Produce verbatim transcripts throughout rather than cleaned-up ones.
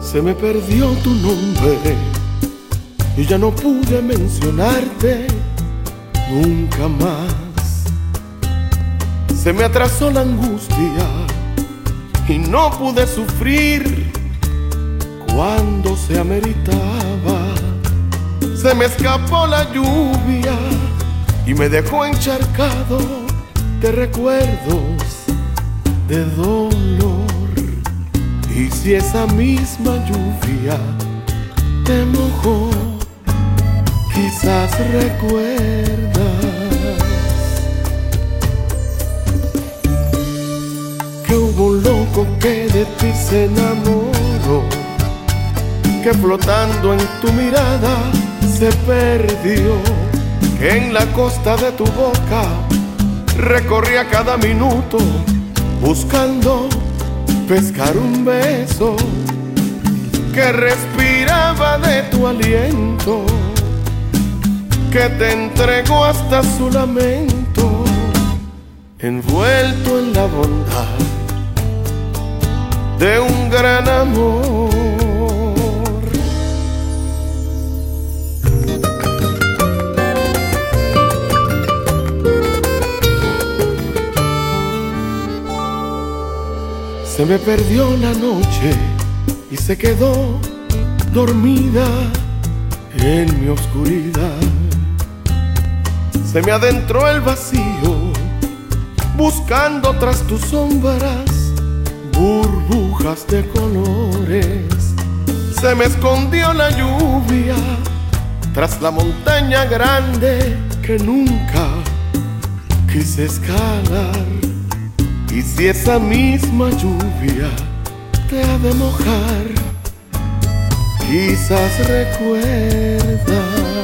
Se me perdió tu nombre y ya no pude mencionarte nunca más. Se me atrasó la angustia y no pude sufrir cuando se ameritaba. Se me escapó la lluvia y me dejó encharcado de recuerdos de dolor. Y si esa misma lluvia te mojó, quizás recuerdas que hubo un loco que de ti se enamoró, que flotando en tu mirada se perdió, que en la costa de tu boca recorría cada minuto buscando pescar un beso, que respiraba de tu aliento, que te entregó hasta su lamento, envuelto en la bondad de un gran amor. Se me perdió la noche y se quedó dormida en mi oscuridad. Se me adentró el vacío buscando tras tus sombras burbujas de colores. Se me escondió la lluvia tras la montaña grande que nunca quise escalar. Y si esa misma lluvia te ha de mojar, quizás recuerdas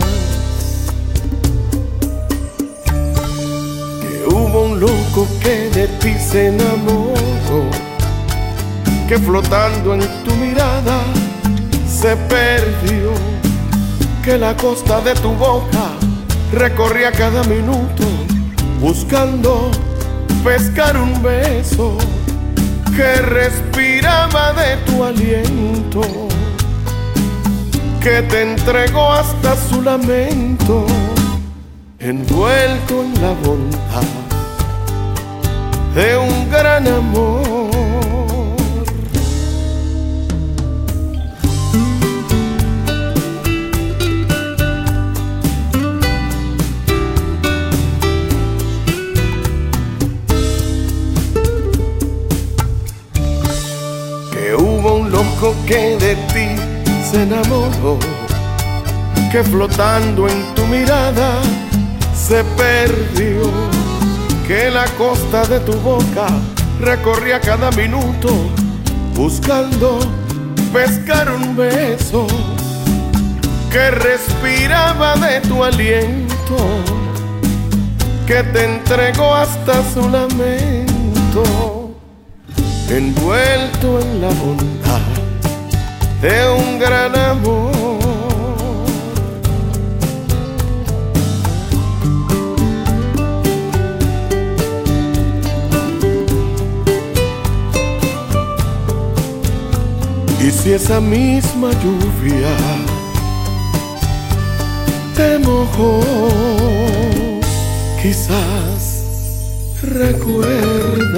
que hubo un loco que de ti se enamoró, que flotando en tu mirada se perdió, que la costa de tu boca recorría cada minuto buscando pescar un beso, que respiraba de tu aliento, que te entregó hasta su lamento, envuelto en la bondad de un gran amor. Que de ti se enamoró, que flotando en tu mirada se perdió, que la costa de tu boca recorría cada minuto buscando pescar un beso, que respiraba de tu aliento, que te entregó hasta su lamento, envuelto en la bondad de un gran amor. Y si esa misma lluvia te mojó, quizás recuerdas